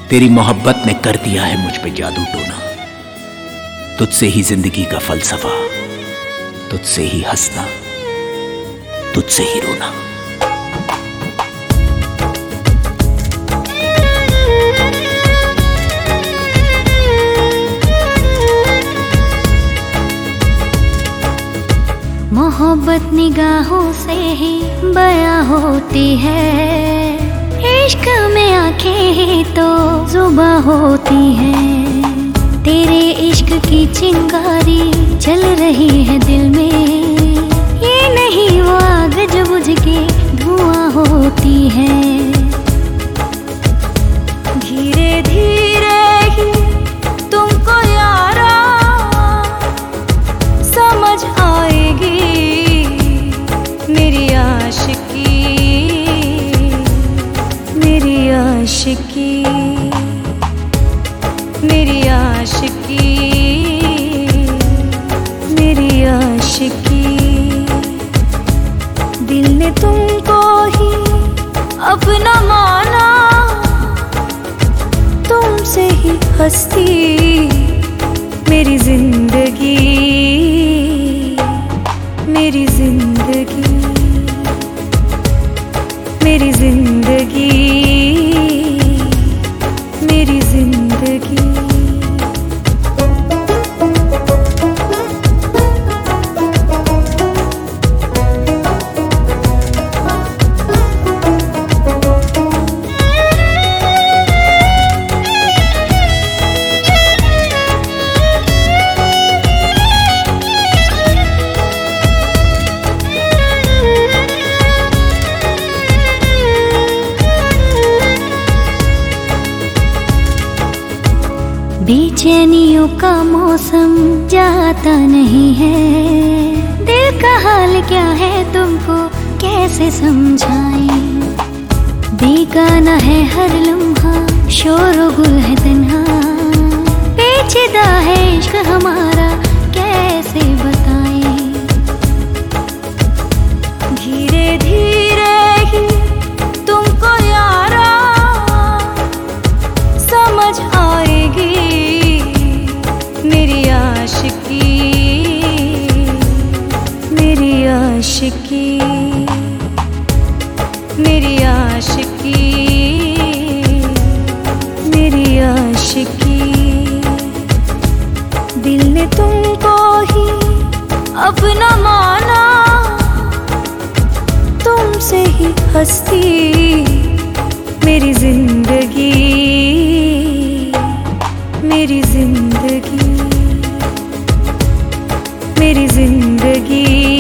तेरी मोहब्बत ने कर दिया है मुझ पे जादू टोना। तुझसे ही जिंदगी का फलसफा, तुझसे ही हंसना, तुझसे ही रोना। मोहब्बत निगाहों से ही बयां होती है, इश्क में आंखें ही तो जुबां होती हैं। तेरे इश्क की चिंगारी जल रही है दिल में, ये नहीं वो आग जो बुझ के धुआं होती है। धीरे धीरे ही तुमको यारा समझ आएगी मेरी आशिकी, मेरी आशिकी, मेरी आशिकी, मेरी आशिकी। दिल ने तुमको ही अपना माना, तुमसे ही हंसती मेरी जिंदगी, मेरी जिंदगी, मेरी जिंदगी, मेरी जिंदगी। बेचैनियों का मौसम जाता नहीं है, दिल का हाल क्या है तुमको कैसे समझाएं। बेगाना है हर लम्हा, शोर गुल है तन्हा, पेचीदा है इश्क हमारा कैसे बताएं। धीरे धीरे ही तुमको यारा समझ आएगी मेरी आशिकी, मेरी आशिकी, मेरी आशिकी, मेरी आशिकी। दिल ने तुमको ही अपना माना, तुमसे ही हंसती मेरी जिंदगी, मेरी जिंदगी, मेरी जिंदगी।